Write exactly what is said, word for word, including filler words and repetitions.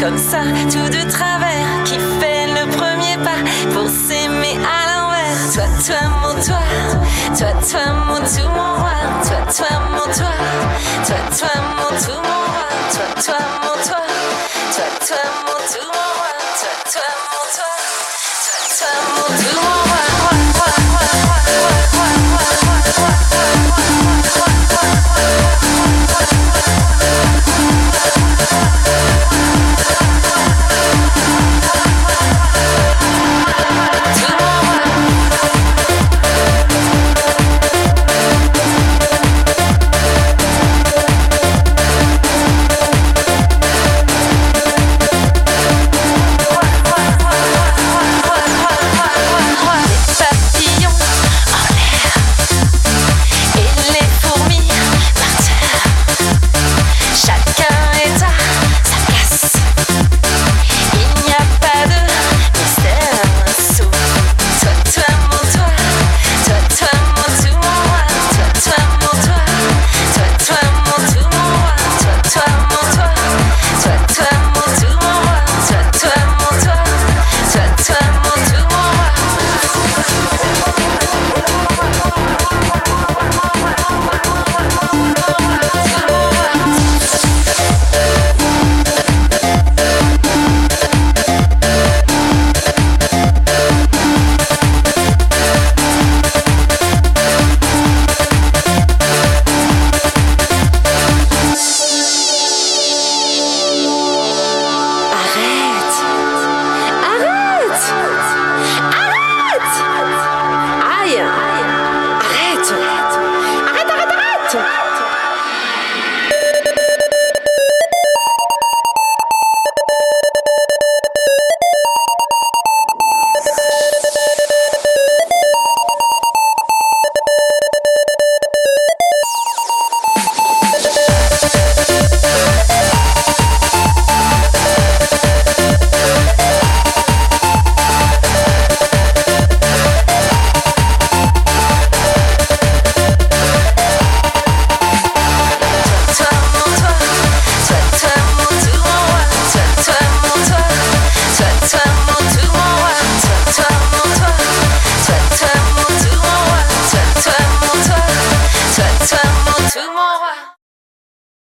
comme ça, tout de travers, qui fait le premier pas pour s'aimer à l'envers. Toi, toi, mon toi, toi, toi, mon tout, mon roi. Toi, toi, mon toi, toi, toi, mon tout, mon roi. Toi, toi, mon toi, toi, toi, mon tout, mon roi. Toi, toi, mon toi, toi, toi, mon tout, mon roi.